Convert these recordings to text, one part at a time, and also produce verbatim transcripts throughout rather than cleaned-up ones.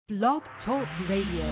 Blog Talk Radio.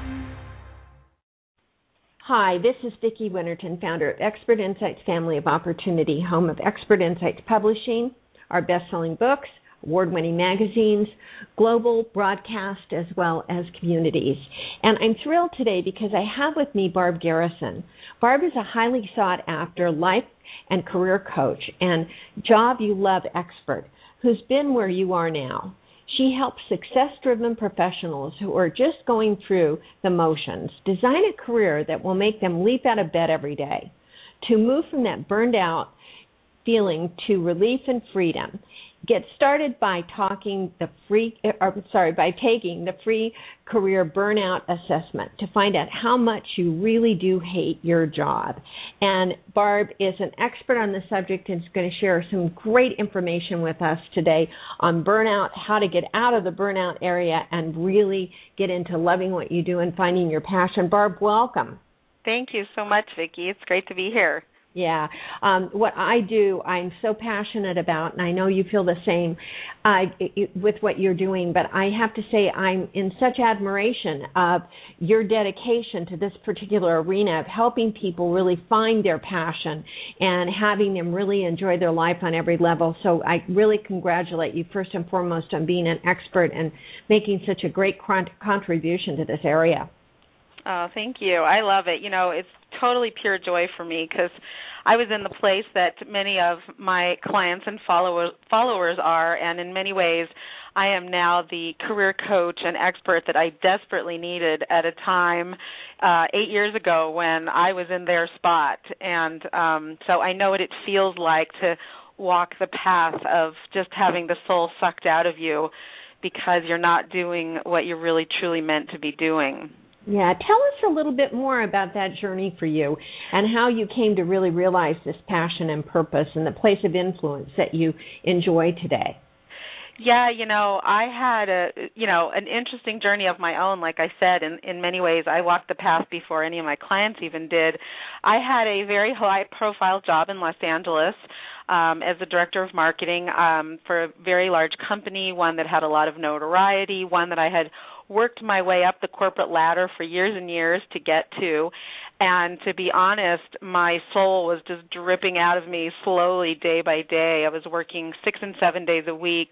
Hi, this is Vicki Winterton, founder of Expert Insights Family of Opportunity, home of Expert Insights Publishing, our best-selling books, award-winning magazines, global broadcast, as well as communities. And I'm thrilled today because I have with me Barb Garrison. Barb is a highly sought-after life and career coach and job you love expert who's been where you are now. She helps success-driven professionals who are just going through the motions design a career that will make them leap out of bed every day, to move from that burned out feeling to relief and freedom. Get started by talking the free, or sorry, by taking the free career burnout assessment to find out how much you really do hate your job. And Barb is an expert on the subject and is going to share some great information with us today on burnout, how to get out of the burnout area and really get into loving what you do and finding your passion. Barb, welcome. Thank you so much, Vicki. It's great to be here. Yeah. Um, what I do, I'm so passionate about, and I know you feel the same uh, with what you're doing, but I have to say I'm in such admiration of your dedication to this particular arena of helping people really find their passion and having them really enjoy their life on every level. So I really congratulate you first and foremost on being an expert and making such a great contribution to this area. Oh, thank you. I love it. You know, it's totally pure joy for me because I was in the place that many of my clients and followers followers are, and in many ways I am now the career coach and expert that I desperately needed at a time uh, eight years ago when I was in their spot. And um, so I know what it feels like to walk the path of just having the soul sucked out of you because you're not doing what you're really truly meant to be doing. Yeah, tell us a little bit more about that journey for you and how you came to really realize this passion and purpose and the place of influence that you enjoy today. Yeah, you know, I had a, you know, an interesting journey of my own. Like I said, in, in many ways, I walked the path before any of my clients even did. I had a very high-profile job in Los Angeles um, as the director of marketing um, for a very large company, one that had a lot of notoriety, one that I had worked my way up the corporate ladder for years and years to get to. And to be honest, my soul was just dripping out of me slowly day by day. I was working six and seven days a week,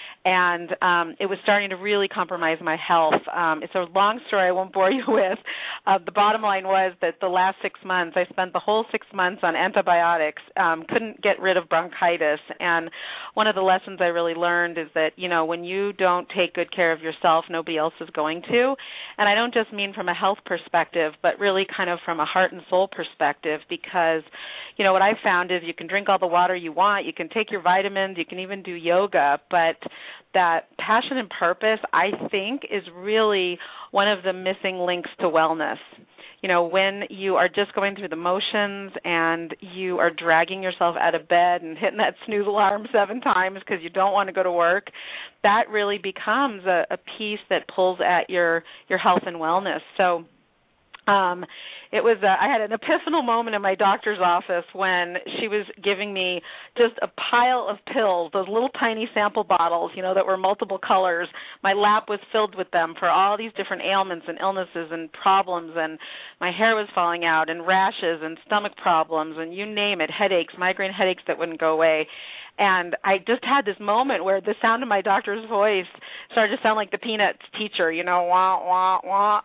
and um, it was starting to really compromise my health. Um, it's a long story I won't bore you with. Uh, the bottom line was that the last six months, I spent the whole six months on antibiotics, um, couldn't get rid of bronchitis. And one of the lessons I really learned is that, you know, when you don't take good care of yourself, nobody else is going to. And I don't just mean from a health perspective, but really kind of from a heart and soul perspective, because, you know, what I've found is you can drink all the water you want, you can take your vitamins, you can even do yoga, but that passion and purpose, I think, is really one of the missing links to wellness. You know, when you are just going through the motions and you are dragging yourself out of bed and hitting that snooze alarm seven times because you don't want to go to work, that really becomes a, a piece that pulls at your, your health and wellness. So Um, it was, uh, I had an epiphanal moment in my doctor's office when she was giving me just a pile of pills, those little tiny sample bottles, you know, that were multiple colors. My lap was filled with them for all these different ailments and illnesses and problems, and my hair was falling out and rashes and stomach problems and you name it, headaches, migraine headaches that wouldn't go away. And I just had this moment where the sound of my doctor's voice started to sound like the Peanuts teacher, you know, wah, wah, wah.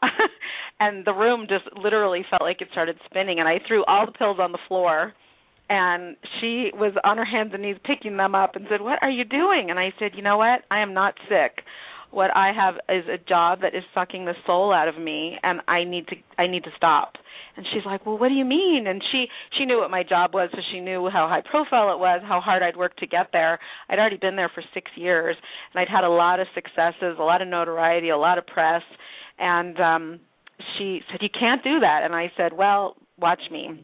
And the room just literally felt like it started spinning. And I threw all the pills on the floor. And she was on her hands and knees picking them up and said, "What are you doing?" And I said, "You know what? I am not sick. What I have is a job that is sucking the soul out of me, and I need to I need to stop." And she's like, "Well, what do you mean?" And she, she knew what my job was, so she knew how high profile it was, how hard I'd worked to get there. I'd already been there for six years, and I'd had a lot of successes, a lot of notoriety, a lot of press. And um, she said, "You can't do that." And I said, "Well, watch me."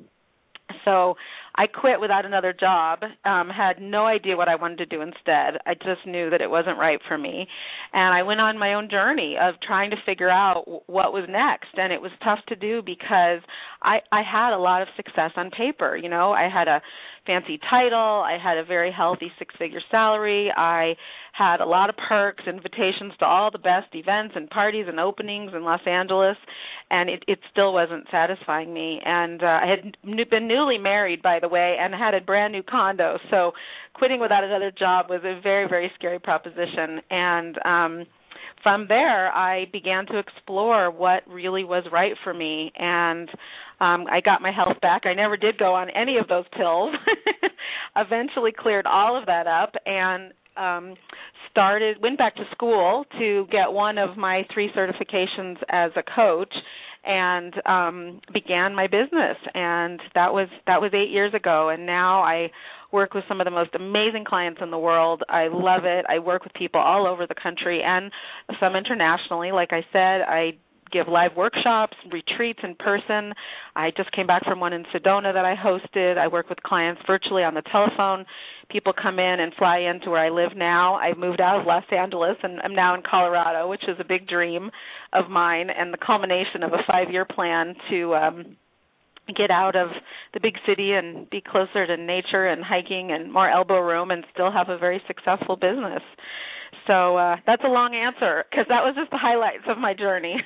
So I quit without another job, um, had no idea what I wanted to do instead. I just knew that it wasn't right for me. And I went on my own journey of trying to figure out what was next. And it was tough to do because I, I had a lot of success on paper. You know, I had a fancy title. I had a very healthy six-figure salary. I had a lot of perks, invitations to all the best events and parties and openings in Los Angeles, and it, it still wasn't satisfying me. And uh, I had been newly married, by the way, and had a brand-new condo, so quitting without another job was a very, very scary proposition. And um, from there, I began to explore what really was right for me, and um, I got my health back. I never did go on any of those pills. Eventually cleared all of that up and um, started, went back to school to get one of my three certifications as a coach, and um, began my business. And that was that was eight years ago. And now I work with some of the most amazing clients in the world. I love it. I work with people all over the country and some internationally. Like I said, I give live workshops, retreats in person. I just came back from one in Sedona that I hosted. I work with clients virtually on the telephone. People come in and fly into where I live now. I've moved out of Los Angeles and I'm now in Colorado, which is a big dream of mine and the culmination of a five-year plan to um, get out of the big city and be closer to nature and hiking and more elbow room and still have a very successful business. So uh, that's a long answer because that was just the highlights of my journey.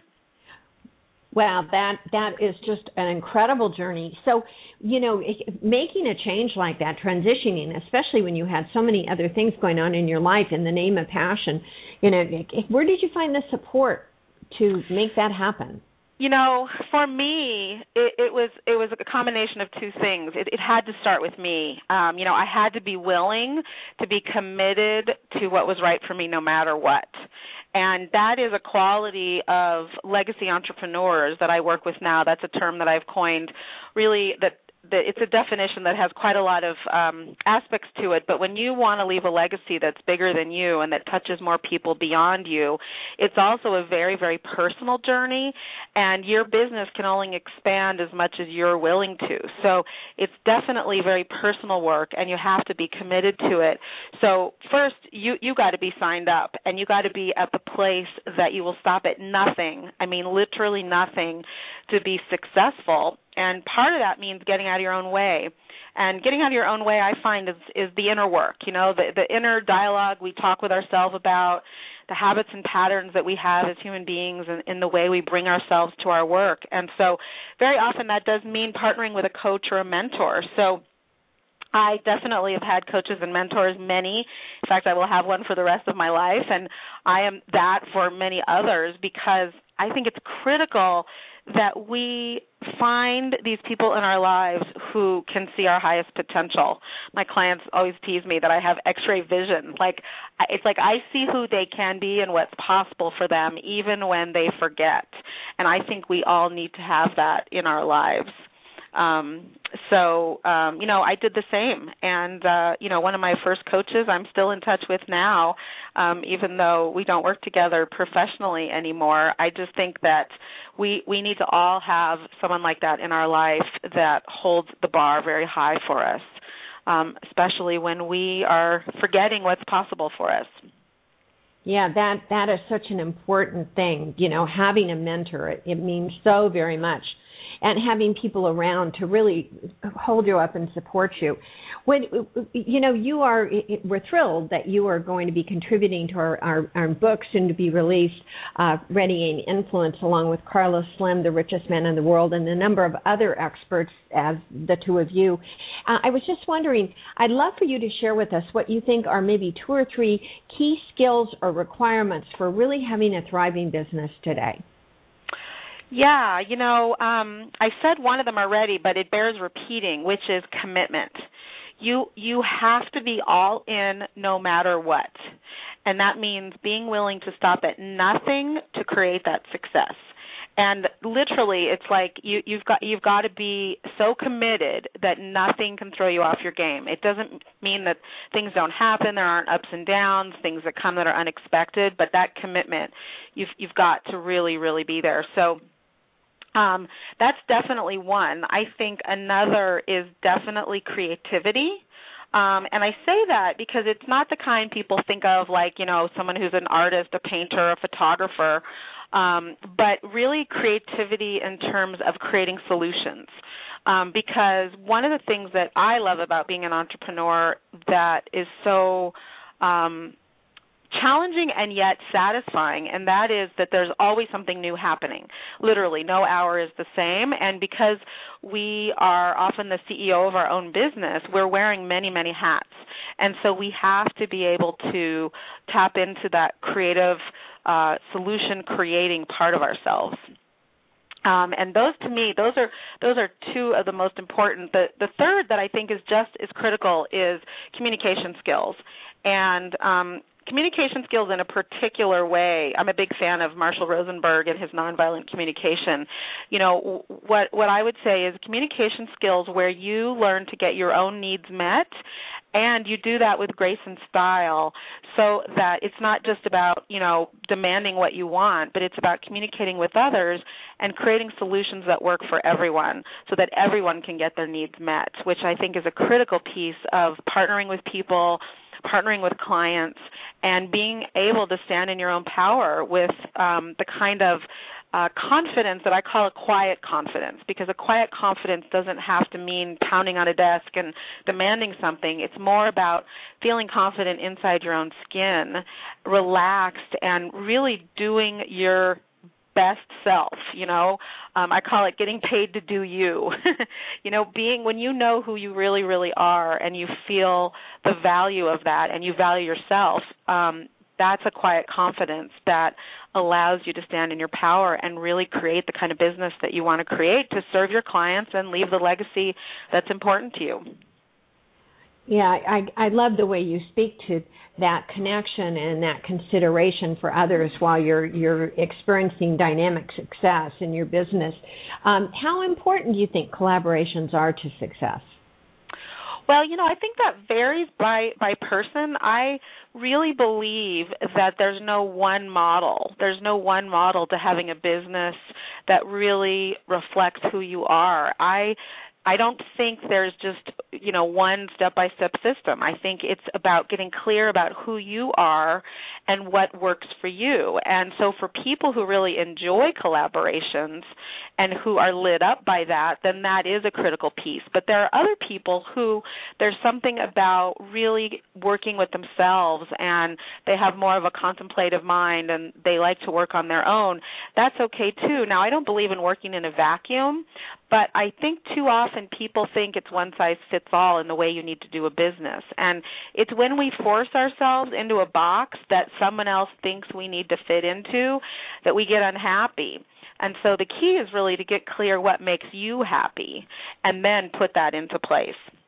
Wow, that that is just an incredible journey. So, you know, making a change like that, transitioning, especially when you had so many other things going on in your life in the name of passion, you know, where did you find the support to make that happen? You know, for me, it, it was it was a combination of two things. It, it had to start with me. Um, you know, I had to be willing to be committed to what was right for me no matter what. And that is a quality of legacy entrepreneurs that I work with now. That's a term that I've coined, really, that The, it's a definition that has quite a lot of um, aspects to it, but when you want to leave a legacy that's bigger than you and that touches more people beyond you, it's also a very, very personal journey, and your business can only expand as much as you're willing to. So it's definitely very personal work, and you have to be committed to it. So first, you you got to be signed up, and you got to be at the place that you will stop at nothing, I mean literally nothing, to be successful. And part of that means getting out of your own way. And getting out of your own way, I find, is, is the inner work, you know, the, the inner dialogue we talk with ourselves about, the habits and patterns that we have as human beings and in the way we bring ourselves to our work. And so very often that does mean partnering with a coach or a mentor. So I definitely have had coaches and mentors, many. In fact, I will have one for the rest of my life, and I am that for many others because I think it's critical that we find these people in our lives who can see our highest potential. My clients always tease me that I have x-ray vision. Like, it's like I see who they can be and what's possible for them even when they forget. And I think we all need to have that in our lives. Um, so, um, you know, I did the same. And, uh, you know, one of my first coaches I'm still in touch with now, um, even though we don't work together professionally anymore. I just think that we, we need to all have someone like that in our life that holds the bar very high for us, um, especially when we are forgetting what's possible for us. Yeah, that, that is such an important thing. You know, having a mentor, it, it means so very much. And having people around to really hold you up and support you. When, you know, you are, we're thrilled that you are going to be contributing to our, our, our book soon to be released, uh, Readying Influence, along with Carlos Slim, the richest man in the world, and a number of other experts as the two of you. Uh, I was just wondering, I'd love for you to share with us what you think are maybe two or three key skills or requirements for really having a thriving business today. Yeah, you know, um, I said one of them already, but it bears repeating, which is commitment. You you have to be all in no matter what, and that means being willing to stop at nothing to create that success. And literally, it's like you, you've got you've got to be so committed that nothing can throw you off your game. It doesn't mean that things don't happen, there aren't ups and downs, things that come that are unexpected, but that commitment, you've you've got to really, really be there. So. Um, that's definitely one. I think another is definitely creativity. Um, and I say that because it's not the kind people think of like, you know, someone who's an artist, a painter, a photographer. um, but really creativity in terms of creating solutions. Um, because one of the things that I love about being an entrepreneur that is so um, challenging and yet satisfying, and that is that there's always something new happening. Literally, no hour is the same, and because we are often the C E O of our own business, we're wearing many, many hats, and so we have to be able to tap into that creative uh, solution-creating part of ourselves. Um, and those, to me, those are those are two of the most important. The the third that I think is just as critical is communication skills, and um, communication skills in a particular way. I'm a big fan of Marshall Rosenberg and his nonviolent communication. You know, what what I would say is communication skills where you learn to get your own needs met, and you do that with grace and style, so that it's not just about, you know, demanding what you want, but it's about communicating with others and creating solutions that work for everyone so that everyone can get their needs met, which I think is a critical piece of partnering with people, partnering with clients, and being able to stand in your own power with um, the kind of uh, confidence that I call a quiet confidence, because a quiet confidence doesn't have to mean pounding on a desk and demanding something. It's more about feeling confident inside your own skin, relaxed, and really doing your best self, you know. Um, I call it getting paid to do you. You know, being, when you know who you really, really are and you feel the value of that and you value yourself, um, that's a quiet confidence that allows you to stand in your power and really create the kind of business that you want to create to serve your clients and leave the legacy that's important to you. Yeah, I, I love the way you speak to that connection and that consideration for others while you're you're experiencing dynamic success in your business. Um, how important do you think collaborations are to success? Well, you know, I think that varies by, by person. I really believe that there's no one model. There's no one model to having a business that really reflects who you are. I I don't think there's just, you know, one step-by-step system. I think it's about getting clear about who you are and what works for you. And so for people who really enjoy collaborations and who are lit up by that, then that is a critical piece. But there are other people who there's something about really working with themselves and they have more of a contemplative mind and they like to work on their own. That's okay too. Now, I don't believe in working in a vacuum, but I think too often people think it's one size fits all in the way you need to do a business. And it's when we force ourselves into a box that someone else thinks we need to fit into that we get unhappy. And so the key is really to get clear what makes you happy and then put that into place.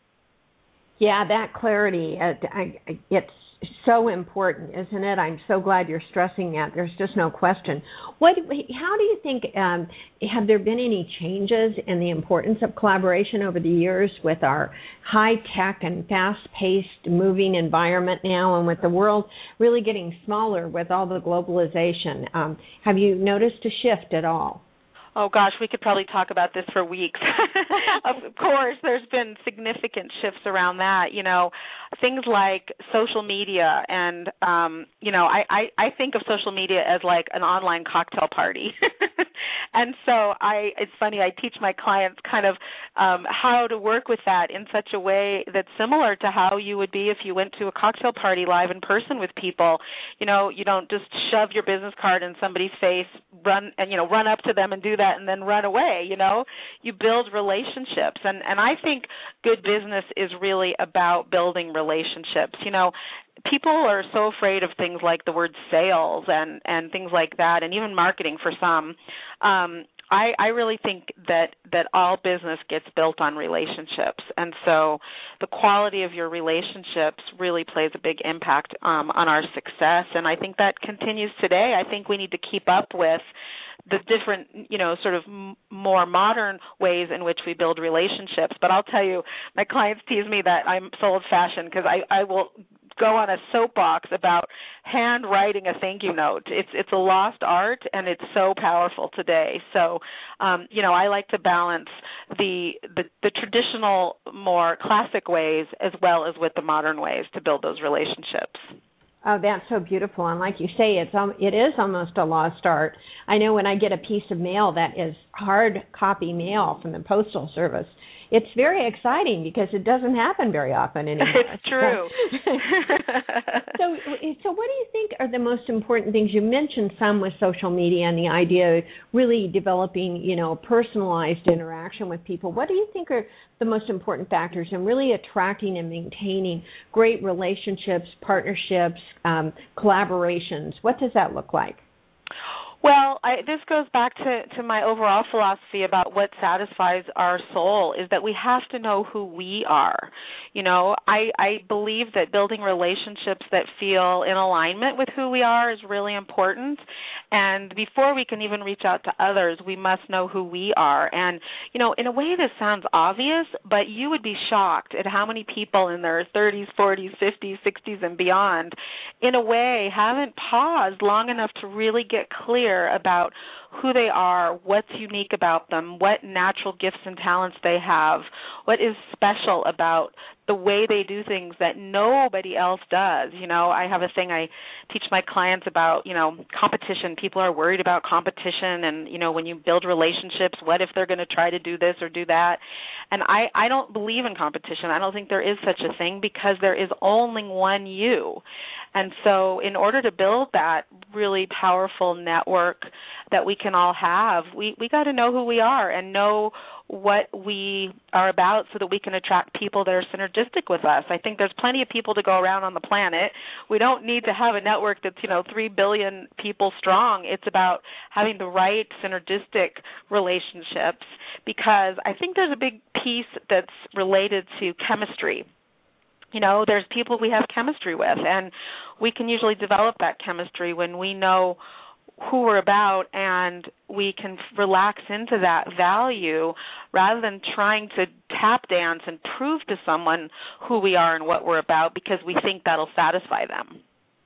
Yeah, that clarity, uh, I, it's so important, isn't it? I'm so glad you're stressing that. There's just no question. What? How do you think, um, have there been any changes in the importance of collaboration over the years with our high-tech and fast-paced moving environment now and with the world really getting smaller with all the globalization? Um, have you noticed a shift at all? Oh, gosh, we could probably talk about this for weeks. Of course, there's been significant shifts around that. You know, things like social media and, um, you know, I, I, I think of social media as like an online cocktail party. And so I, it's funny, I teach my clients kind of um, how to work with that in such a way that's similar to how you would be if you went to a cocktail party live in person with people. You know, you don't just shove your business card in somebody's face, run and, you know, run up to them and do that and then run away, you know. You build relationships. And, and I think good business is really about building relationships. You know, people are so afraid of things like the word sales and, and things like that, and even marketing for some. Um, I, I really think that, that all business gets built on relationships, and so the quality of your relationships really plays a big impact um, on our success, and I think that continues today. I think we need to keep up with the different, you know, sort of m- more modern ways in which we build relationships. But I'll tell you, my clients tease me that I'm so old-fashioned because I, I will go on a soapbox about handwriting a thank you note. It's it's a lost art, and it's so powerful today. So, um, you know, I like to balance the, the the traditional, more classic ways as well as with the modern ways to build those relationships. Oh, that's so beautiful. And like you say, it's um, it is almost a lost art. I know when I get a piece of mail that is hard copy mail from the Postal Service, it's very exciting because it doesn't happen very often anymore. It's true. so, so what do you think are the most important things? You mentioned some with social media and the idea of really developing, you know, personalized interaction with people. What do you think are the most important factors in really attracting and maintaining great relationships, partnerships, um, collaborations? What does that look like? Well, I, this goes back to, to my overall philosophy about what satisfies our soul, is that we have to know who we are. You know, I, I believe that building relationships that feel in alignment with who we are is really important. And before we can even reach out to others, we must know who we are. And, you know, in a way this sounds obvious, but you would be shocked at how many people in their thirties, forties, fifties, sixties, and beyond, in a way, haven't paused long enough to really get clear about who they are, what's unique about them, what natural gifts and talents they have, what is special about the way they do things that nobody else does. You know, I have a thing I teach my clients about, you know, competition. People are worried about competition and, you know, when you build relationships, what if they're going to try to do this or do that? And I, I don't believe in competition. I don't think there is such a thing because there is only one you. And so in order to build that really powerful network that we can all have, we, we got to know who we are and know what we are about so that we can attract people that are synergistic with us. I think there's plenty of people to go around on the planet. We don't need to have a network that's, you know, three billion people strong. It's about having the right synergistic relationships because I think there's a big piece that's related to chemistry. You know, there's people we have chemistry with, and we can usually develop that chemistry when we know who we're about and we can relax into that value rather than trying to tap dance and prove to someone who we are and what we're about because we think that'll satisfy them.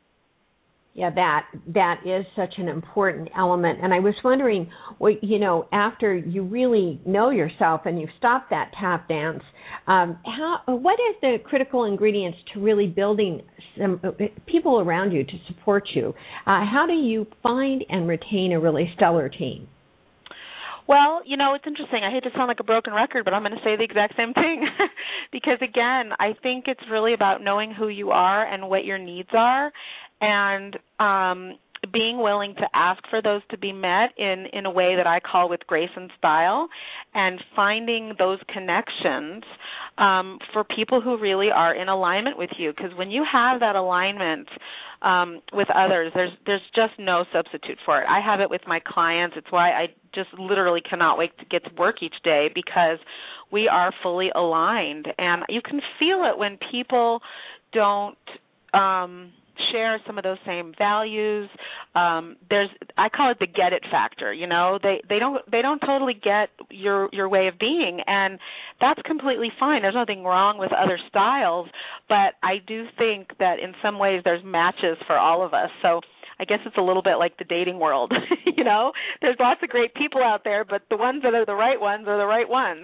Yeah, that that is such an important element. And I was wondering, what, you know, after you really know yourself and you've stopped that tap dance, um, how what is the critical ingredients to really building some people around you to support you? Uh, how do you find and retain a really stellar team? Well, you know, it's interesting. I hate to sound like a broken record, but I'm going to say the exact same thing because, again, I think it's really about knowing who you are and what your needs are and um, being willing to ask for those to be met in, in a way that I call with grace and style and finding those connections um, for people who really are in alignment with you because when you have that alignment um, with others, there's there's just no substitute for it. I have it with my clients. It's why I just literally cannot wait to get to work each day because we are fully aligned. And you can feel it when people don't um, share some of those same values. Um, there's, I call it the get it factor. You know, they they don't they don't totally get your your way of being, and that's completely fine. There's nothing wrong with other styles, but I do think that in some ways there's matches for all of us. So I guess it's a little bit like the dating world. You know, there's lots of great people out there, but the ones that are the right ones are the right ones.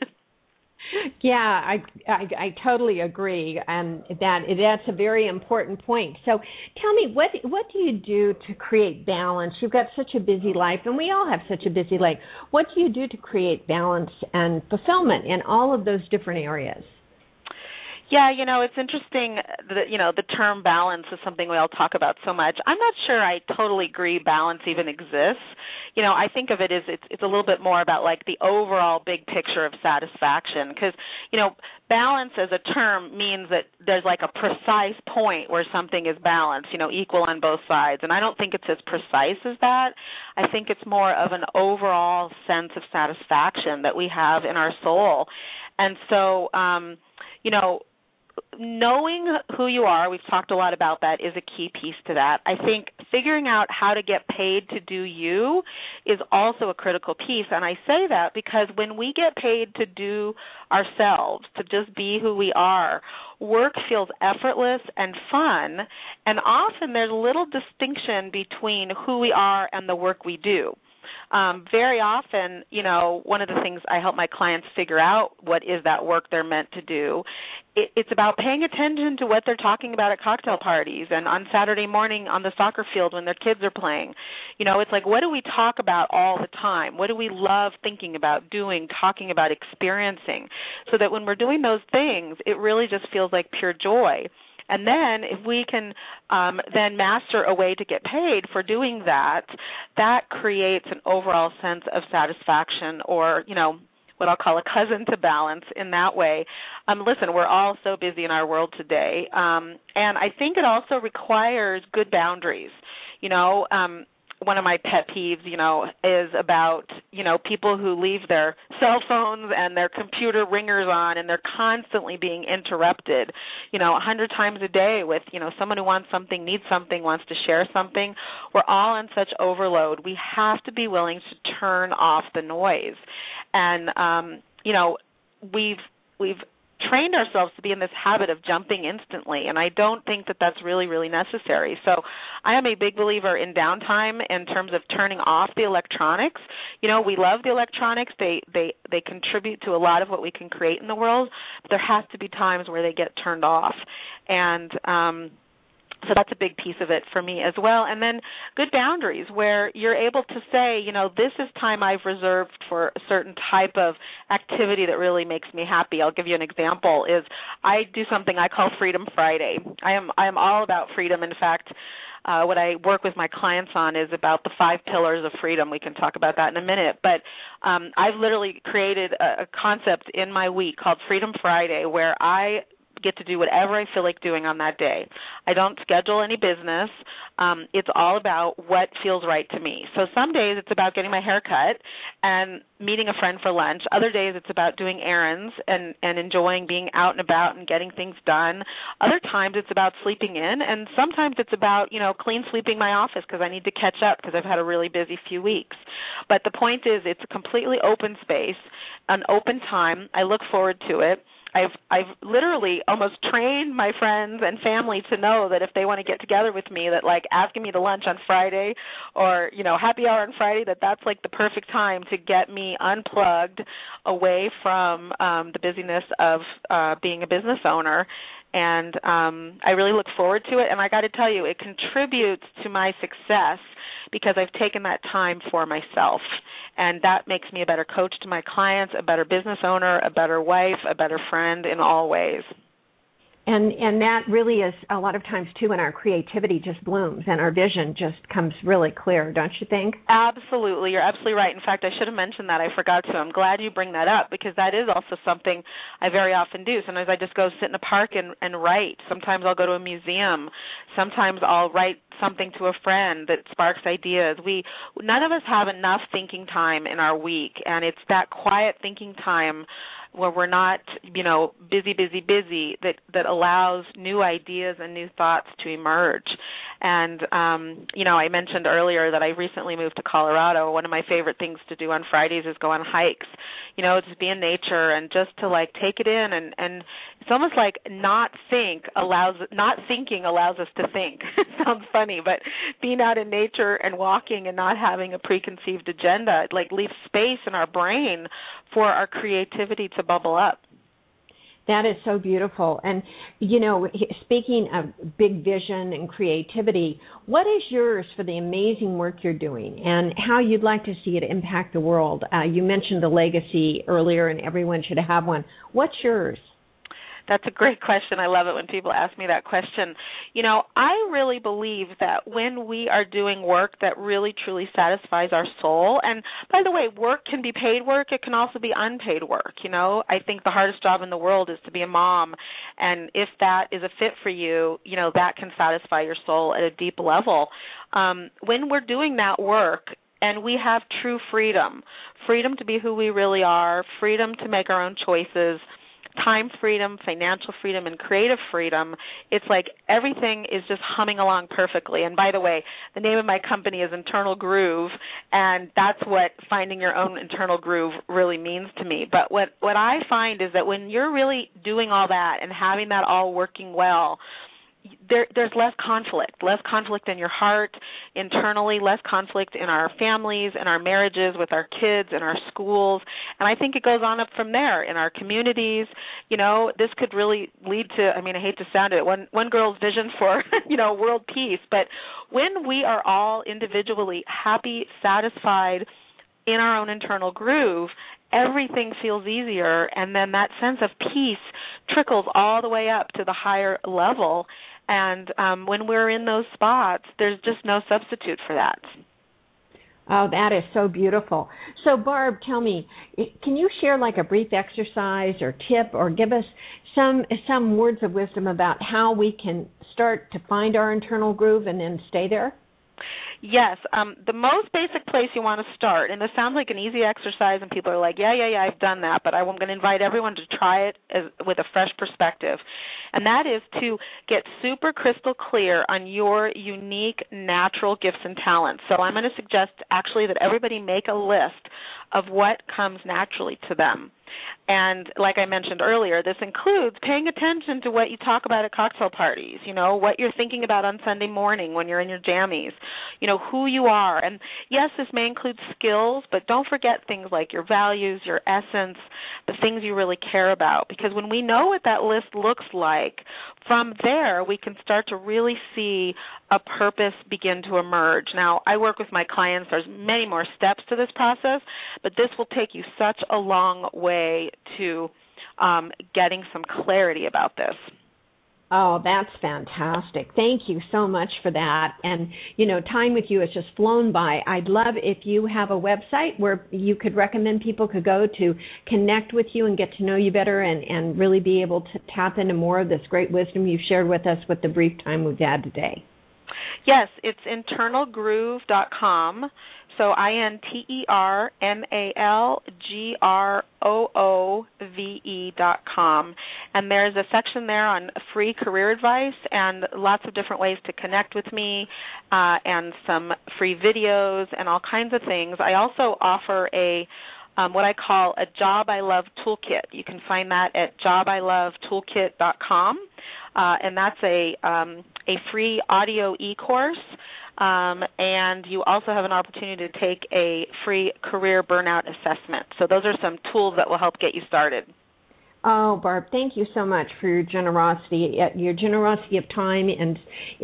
Yeah, I, I I totally agree, and that that's a very important point. So, tell me, what what do you do to create balance? You've got such a busy life, and we all have such a busy life. What do you do to create balance and fulfillment in all of those different areas? Yeah, you know, it's interesting that, you know, the term balance is something we all talk about so much. I'm not sure I totally agree balance even exists. You know, I think of it as it's, it's a little bit more about like the overall big picture of satisfaction because, you know, balance as a term means that there's like a precise point where something is balanced, you know, equal on both sides. And I don't think it's as precise as that. I think it's more of an overall sense of satisfaction that we have in our soul. And so, um, you know, knowing who you are, we've talked a lot about that, is a key piece to that. I think figuring out how to get paid to do you is also a critical piece, and I say that because when we get paid to do ourselves, to just be who we are, work feels effortless and fun, and often there's little distinction between who we are and the work we do. um, very often, you know, one of the things I help my clients figure out what is that work they're meant to do. It, it's about paying attention to what they're talking about at cocktail parties and on Saturday morning on the soccer field when their kids are playing. You know, it's like, what do we talk about all the time? What do we love thinking about, doing, talking about, experiencing? So that when we're doing those things, it really just feels like pure joy. And then if we can um, then master a way to get paid for doing that, that creates an overall sense of satisfaction, or, you know, what I'll call a cousin to balance in that way. Um, listen, we're all so busy in our world today, um, and I think it also requires good boundaries. You know, um, one of my pet peeves, you know, is about, you know, people who leave their cell phones and their computer ringers on, and they're constantly being interrupted, you know, a hundred times a day with, you know, someone who wants something, needs something, wants to share something. We're all in such overload. We have to be willing to turn off the noise. And, um, you know, we've we've trained ourselves to be in this habit of jumping instantly, and I don't think that that's really, really necessary. So I am a big believer in downtime in terms of turning off the electronics. You know, we love the electronics. They they they contribute to a lot of what we can create in the world, but there has to be times where they get turned off. And um So that's a big piece of it for me as well. And then good boundaries where you're able to say, you know, this is time I've reserved for a certain type of activity that really makes me happy. I'll give you an example is I do something I call Freedom Friday. I am I am all about freedom. In fact, uh, what I work with my clients on is about the five pillars of freedom. We can talk about that in a minute. But um, I've literally created a, a concept in my week called Freedom Friday where I get to do whatever I feel like doing on that day. I don't schedule any business. Um, it's all about what feels right to me. So some days it's about getting my hair cut and meeting a friend for lunch. Other days it's about doing errands and, and enjoying being out and about and getting things done. Other times it's about sleeping in, and sometimes it's about, you know, clean sweeping my office because I need to catch up because I've had a really busy few weeks. But the point is it's a completely open space, an open time. I look forward to it. I've I've literally almost trained my friends and family to know that if they want to get together with me, that like asking me to lunch on Friday or, you know, happy hour on Friday, that that's like the perfect time to get me unplugged away from um, the busyness of uh, being a business owner. And um, I really look forward to it. And I got to tell you, it contributes to my success because I've taken that time for myself. And that makes me a better coach to my clients, a better business owner, a better wife, a better friend in all ways. And and that really is a lot of times, too, when our creativity just blooms and our vision just comes really clear, don't you think? Absolutely. You're absolutely right. In fact, I should have mentioned that. I forgot to. I'm glad you bring that up because that is also something I very often do. Sometimes I just go sit in a park and, and write. Sometimes I'll go to a museum. Sometimes I'll write something to a friend that sparks ideas. We none of us have enough thinking time in our week, and it's that quiet thinking time where we're not, you know, busy, busy, busy, that, that allows new ideas and new thoughts to emerge. And, um, you know, I mentioned earlier that I recently moved to Colorado. One of my favorite things to do on Fridays is go on hikes, you know, just be in nature and just to, like, take it in. And, and it's almost like not think allows, not thinking allows us to think. It sounds funny, but being out in nature and walking and not having a preconceived agenda, it, like, leaves space in our brain for our creativity to bubble up. That is so beautiful. And, you know, speaking of big vision and creativity, what is yours for the amazing work you're doing and how you'd like to see it impact the world? Uh, you mentioned the legacy earlier, and everyone should have one. What's yours? That's a great question. I love it when people ask me that question. You know, I really believe that when we are doing work that really, truly satisfies our soul, and by the way, work can be paid work. It can also be unpaid work. You know, I think the hardest job in the world is to be a mom, and if that is a fit for you, you know, that can satisfy your soul at a deep level. Um, when we're doing that work, and we have true freedom, freedom to be who we really are, freedom to make our own choices, time freedom, financial freedom, and creative freedom, it's like everything is just humming along perfectly. And by the way, the name of my company is Internal Groove, and that's what finding your own internal groove really means to me. But what, what I find is that when you're really doing all that and having that all working well, there, there's less conflict, less conflict in your heart, internally, less conflict in our families, in our marriages, with our kids, in our schools, and I think it goes on up from there in our communities. You know, this could really lead to, I mean, I hate to sound it, one, one girl's vision for, you know, world peace, but when we are all individually happy, satisfied, in our own internal groove, everything feels easier, and then that sense of peace trickles all the way up to the higher level. And um, when we're in those spots, there's just no substitute for that. Oh, that is so beautiful. So, Barb, tell me, can you share like a brief exercise or tip, or give us some some words of wisdom about how we can start to find our internal groove and then stay there? Yes, um, the most basic place you want to start, and this sounds like an easy exercise, and people are like, yeah, yeah, yeah, I've done that, but I'm going to invite everyone to try it as, with a fresh perspective, and that is to get super crystal clear on your unique natural gifts and talents. So I'm going to suggest actually that everybody make a list of what comes naturally to them. And like I mentioned earlier, this includes paying attention to what you talk about at cocktail parties, you know, what you're thinking about on Sunday morning when you're in your jammies, you know, who you are. And yes, this may include skills, but don't forget things like your values, your essence, the things you really care about. Because when we know what that list looks like, from there we can start to really see a purpose begin to emerge. Now, I work with my clients. There's many more steps to this process, but this will take you such a long way to um, getting some clarity about this. Oh, that's fantastic. Thank you so much for that. And, you know, time with you has just flown by. I'd love if you have a website where you could recommend people could go to connect with you and get to know you better and, and really be able to tap into more of this great wisdom you've shared with us with the brief time we've had today. Yes, it's internal groove dot com. So I N T E R M A L G R O O V E dot com. And there's a section there on free career advice and lots of different ways to connect with me uh, and some free videos and all kinds of things. I also offer a um, what I call a Job I Love Toolkit. You can find that at job I love toolkit dot com. Uh, and that's a, um, a free audio e-course. Um, and you also have an opportunity to take a free career burnout assessment. So those are some tools that will help get you started. Oh, Barb, thank you so much for your generosity, your generosity of time and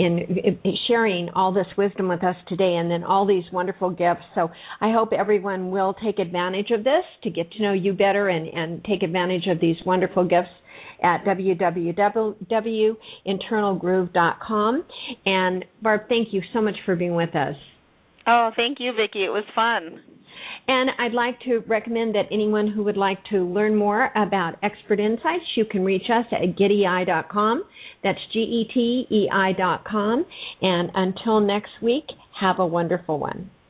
in sharing all this wisdom with us today, and then all these wonderful gifts. So I hope everyone will take advantage of this to get to know you better and, and take advantage of these wonderful gifts at w w w dot internal groove dot com. And Barb, thank you so much for being with us. Oh, thank you, Vicki. It was fun. And I'd like to recommend that anyone who would like to learn more about Expert Insights, you can reach us at get e i dot com. That's G E T E I dot com. And until next week, have a wonderful one.